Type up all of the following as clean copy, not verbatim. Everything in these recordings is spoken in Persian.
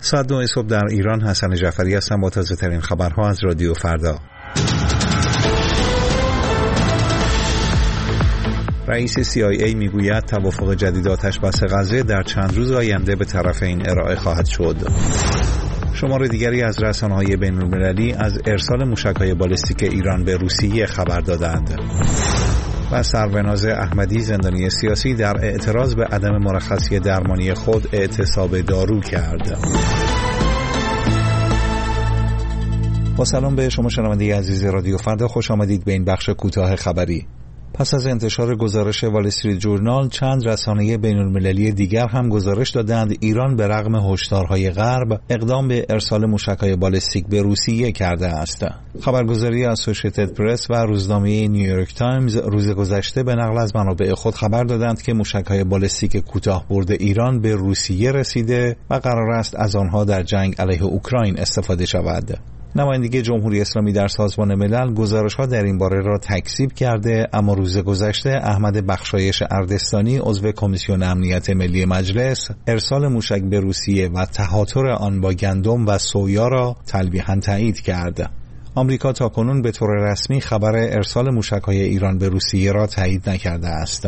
ساعت 9 صبح در ایران. حسن جعفری هستم با تازه ترین خبرها از رادیو فردا. رئیس CIA میگوید توافق جدید آتش بس غزه در چند روز آینده به طرفین ارائه خواهد شد. شمار دیگری از رسانه‌های بین‌المللی از ارسال موشک‌های بالستیک ایران به روسیه خبر دادند. و سروناز احمدی زندانی سیاسی در اعتراض به عدم مرخصی درمانی خود اعتصاب دارو کرد. با سلام به شما شنونده عزیز رادیو فردا، خوش آمدید به این بخش کوتاه خبری. پس از انتشار گزارش وال استریت جورنال، چند رسانه بین‌المللی دیگر هم گزارش دادند ایران به رغم هشدارهای غرب اقدام به ارسال موشک‌های بالستیک به روسیه کرده است. خبرگزاری اسوسییتد پرس و روزنامه نیویورک تایمز روز گذشته به نقل از منابع خود خبر دادند که موشک‌های بالستیک کوتاه‌برد ایران به روسیه رسیده و قرار است از آنها در جنگ علیه اوکراین استفاده شود. نمایندگی جمهوری اسلامی در سازمان ملل گزارش‌ها در این باره را تکذیب کرده، اما روز گذشته احمد بخشایش اردستانی عضو کمیسیون امنیت ملی مجلس ارسال موشک به روسیه و تهاتر آن با گندم و سویا را تلویحاً تایید کرد. آمریکا تاکنون به طور رسمی خبر ارسال موشک‌های ایران به روسیه را تایید نکرده است.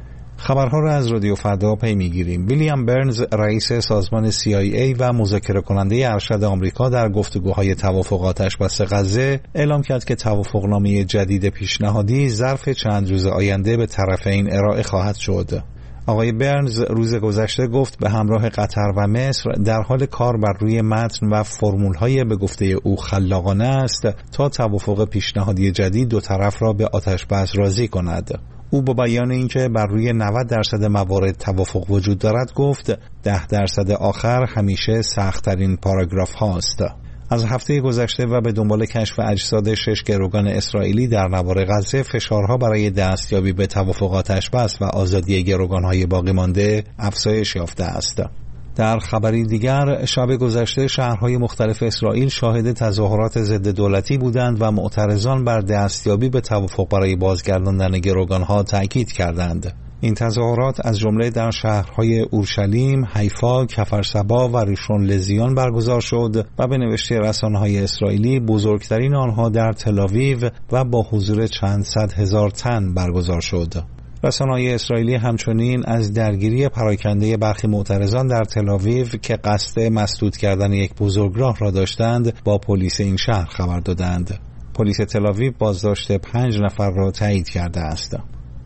خبرها را از رادیو فردا پی می‌گیریم. ویلیام برنز رئیس سازمان CIA و مذاکره کننده ارشد آمریکا در گفتگوهای توافق آتش بس غزه اعلام کرد که توافقنامه جدید پیشنهادی ظرف چند روز آینده به طرفین ارائه خواهد شد. آقای برنز روز گذشته گفت به همراه قطر و مصر در حال کار بر روی متن و فرمول‌های به گفته او خلاقانه است تا توافق پیشنهادی جدید دو طرف را به آتش بس راضی کند. او با بیان اینکه بر روی 90% موارد توافق وجود دارد گفت 10% آخر همیشه سخت‌ترین پاراگراف هاست. از هفته گذشته و به دنبال کشف اجساد 6 گروگان اسرائیلی در نوار غزه، فشارها برای دستیابی به توافق آتش بس و آزادی گروگان‌های باقی مانده افزایش یافته است. در خبری دیگر، شب گذشته شهرهای مختلف اسرائیل شاهد تظاهرات ضد دولتی بودند و معترضان بر دستیابی به توافق برای بازگرداندن گروگانها تاکید کردند. این تظاهرات از جمله در شهرهای اورشلیم، حیفا، کفرسبا و ریشون لزیون برگزار شد و به نوشته رسانه‌های اسرائیلی بزرگترین آنها در تل‌آویو و با حضور چند صد هزار تن برگزار شد. رسانه‌های اسرائیلی همچنین از درگیری پراکنده برخی معترضان در تل‌آویو که قصد مسدود کردن یک بزرگراه را داشتند با پلیس این شهر خبر دادند. پلیس تل‌آویو بازداشت 5 نفر را تایید کرده است.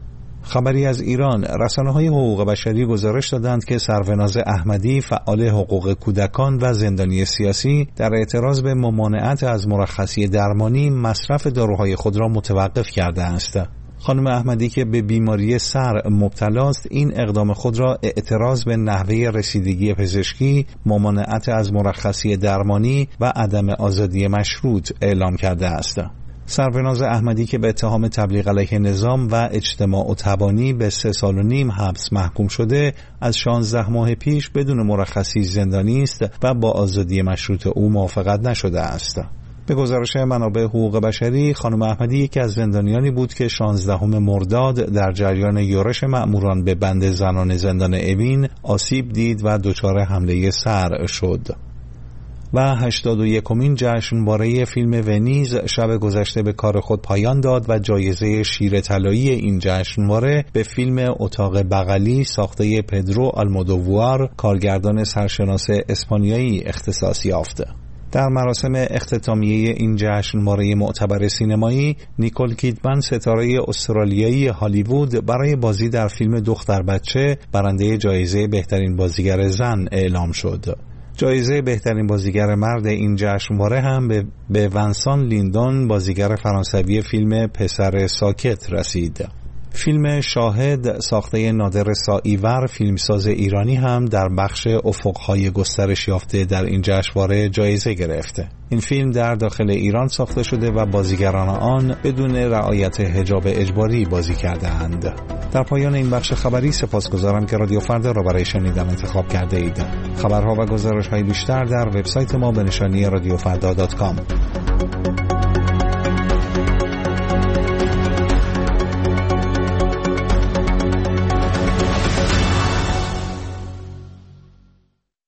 خبری از ایران، رسانه‌های حقوق بشری گزارش دادند که سروناز احمدی فعال حقوق کودکان و زندانی سیاسی در اعتراض به ممانعت از مرخصی درمانی مصرف داروهای خود را متوقف کرده است. خانم احمدی که به بیماری سر مبتلا است، این اقدام خود را اعتراض به نحوه رسیدگی پزشکی، ممانعت از مرخصی درمانی و عدم آزادی مشروط اعلام کرده است. سروناز احمدی که به اتهام تبلیغ علیه نظام و اجتماع و تبانی به 3.5 سال حبس محکوم شده، از 16 ماه پیش بدون مرخصی زندانی است و با آزادی مشروط او موافقت نشده است. به گزارش منابع حقوق بشری، خانم احمدی یکی از زندانیانی بود که 16 مرداد در جریان یورش مأموران به بند زنان زندان اوین آسیب دید و دچار حمله سر شد. و 81مین جشنواره فیلم ونیز شب گذشته به کار خود پایان داد و جایزه شیر طلایی این جشنواره به فیلم اتاق بغلی ساخته پدرو آلمودووار، کارگردان سرشناس اسپانیایی، اختصاص یافت. در مراسم اختتامیه این جشنواره معتبر سینمایی، نیکول کیدمن ستاره استرالیایی هالیوود برای بازی در فیلم دختر بچه برنده جایزه بهترین بازیگر زن اعلام شد. جایزه بهترین بازیگر مرد این جشنواره هم به ونسان لیندون، بازیگر فرانسوی فیلم پسر ساکت، رسید. فیلم شاهد ساخته نادر سائیور، فیلمساز ایرانی، هم در بخش افقهای گسترش یافته در این جشنواره جایزه گرفته. این فیلم در داخل ایران ساخته شده و بازیگران آن بدون رعایت حجاب اجباری بازی کرده‌اند. در پایان این بخش خبری سپاسگزارم که رادیو فردا را برای شنیدن انتخاب کرده اید. خبرها و گزارش‌های بیشتر در وبسایت ما به نشانی radiofrda.com.